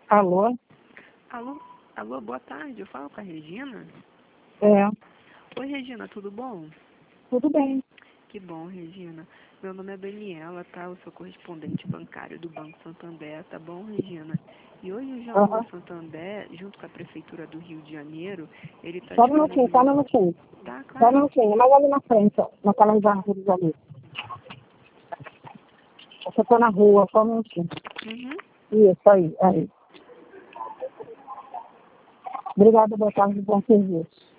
Alô? Alô, alô, boa tarde. Eu falo com a Regina. É, Oi, Regina, tudo bom? tudo bem. Que bom, Regina. Meu nome é Daniela, tá? Eu sou correspondente bancário do Banco Santander, tá bom, Regina? E hoje o Jornal Aham. Santander, junto com a Prefeitura do Rio de Janeiro, ele está Só um minutinho, só um disponibilizando... minutinho. Tá, Só um claro. minutinho, mas ali na frente, ó, naquelas árvores ali. Eu tô na rua, só um minutinho. Uhum. Isso, aí. Obrigada, boa tarde, bom serviço.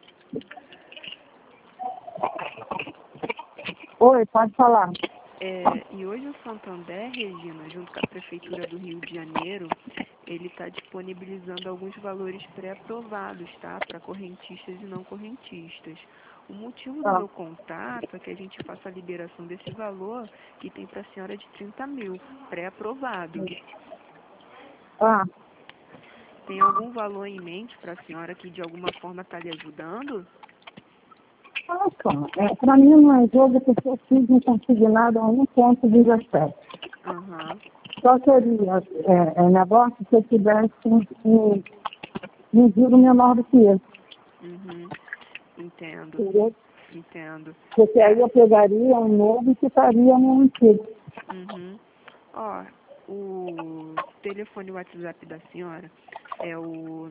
Oi, pode falar. E hoje o Santander, Regina, junto com a Prefeitura do Rio de Janeiro, ele está disponibilizando alguns valores pré-aprovados, tá? Para correntistas e não correntistas. O motivo do Ah, meu contato é que a gente faça a liberação desse valor que tem para a senhora de 30 mil, pré-aprovado. ah, Tem algum valor em mente para a senhora que de alguma forma está lhe ajudando? nossa, para mim não é jogo porque eu fiz um consignado a 1,17. Aham, Só seria negócio se eu tivesse um giro menor do que esse, uhum, entendo, entendeu? entendo. Porque aí eu pegaria um novo e ficaria no antigo. Uhum. Ó, o telefone WhatsApp da senhora é o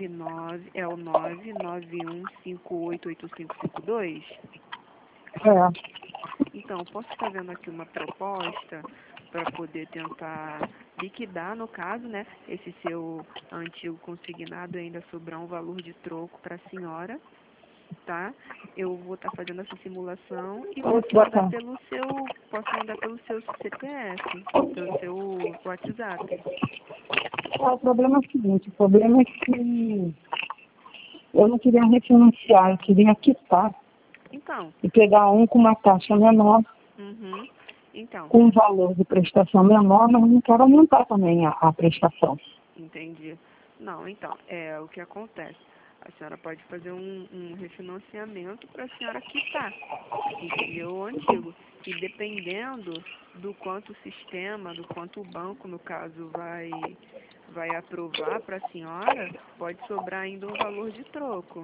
991588552. É. Então, posso estar vendo aqui uma proposta para poder tentar liquidar, no caso, né, esse seu antigo consignado e ainda sobrar um valor de troco para a senhora, tá? Eu vou estar fazendo essa simulação e Muito bacana. posso mandar pelo seu CPF, pelo seu WhatsApp. O problema é o seguinte, o problema é que eu não queria refinanciar, eu queria quitar Então, e pegar um com uma taxa menor, uhum, então, com um valor de prestação menor, mas não quero aumentar também a prestação. entendi. Não, então, o que acontece? A senhora pode fazer um refinanciamento para a senhora quitar, entendeu? O antigo. E dependendo do quanto o sistema, do quanto o banco, no caso, vai aprovar para a senhora, pode sobrar ainda um valor de troco.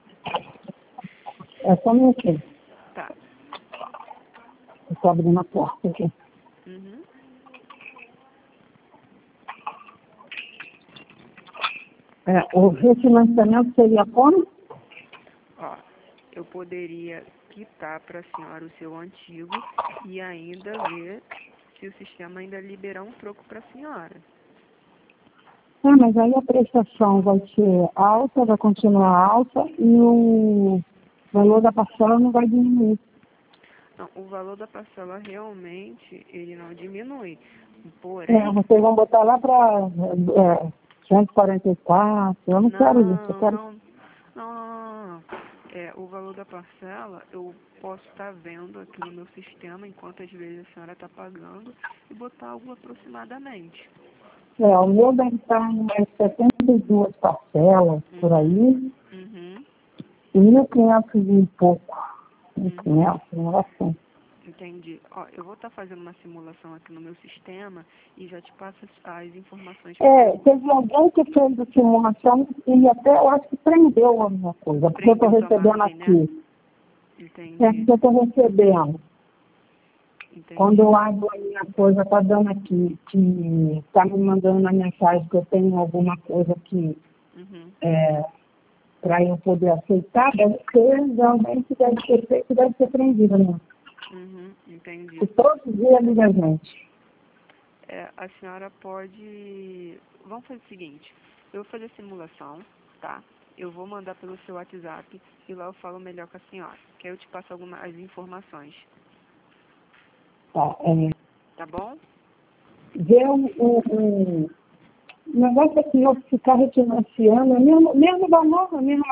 É só um minutinho, Tá. eu estou abrindo a porta aqui. Uhum. O refinanciamento seria como? Ó, eu poderia quitar para a senhora o seu antigo e ainda ver se o sistema ainda liberar um troco para a senhora. Mas aí a prestação vai ser alta, vai continuar alta e o valor da parcela não vai diminuir. Não, o valor da parcela realmente ele não diminui. Porém, Vocês vão botar lá para 144, eu não quero isso, eu não, quero... não, não, não, não. O valor da parcela eu posso estar vendo aqui no meu sistema enquanto às vezes a senhora está pagando e botar algo aproximadamente. O meu deve estar em umas 72 parcelas, por Uhum, aí, uhum, e 1.500 e pouco. uhum. 1.500, um negócio assim. Entendi. Ó, eu vou estar fazendo uma simulação aqui no meu sistema e já te passo as informações Teve alguém que fez a simulação e até eu acho que prendeu alguma coisa, porque eu estou prendeu tua recebendo margem, né? aqui. Entendi, Porque eu estou recebendo. Quando entendi. eu abro a minha coisa, está dando aqui, que está me mandando uma mensagem que eu tenho alguma coisa que Uhum, para eu poder aceitar, deve ser realmente deve ser feito, deve ser prendido, né? entendi. E todos os dias liga a gente. A senhora pode... Vamos fazer o seguinte, eu vou fazer a simulação, tá? Eu vou mandar pelo seu WhatsApp e lá eu falo melhor com a senhora, que aí eu te passo algumas informações, Tá? tá bom? Ver o negócio é que eu ficar refinanciando, é mesmo valor,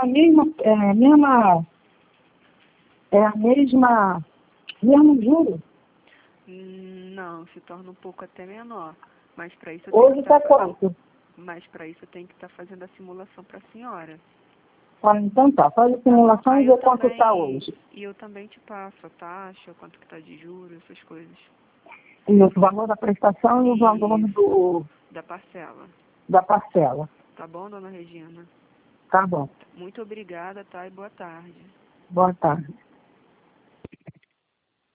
mesmo juro. Não, se torna um pouco até menor, mas para isso eu tenho que Hoje está quanto? Mas para isso eu tenho que estar fazendo a simulação para a senhora. Então tá, faz a Tá bom? simulação e vê quanto está hoje. E eu também te passo a taxa, quanto que tá de juros, essas coisas. E o valor da prestação e o valor Isso, do... da parcela. da parcela. Tá bom, dona Regina? Tá bom. Muito obrigada, tá? E boa tarde. Boa tarde.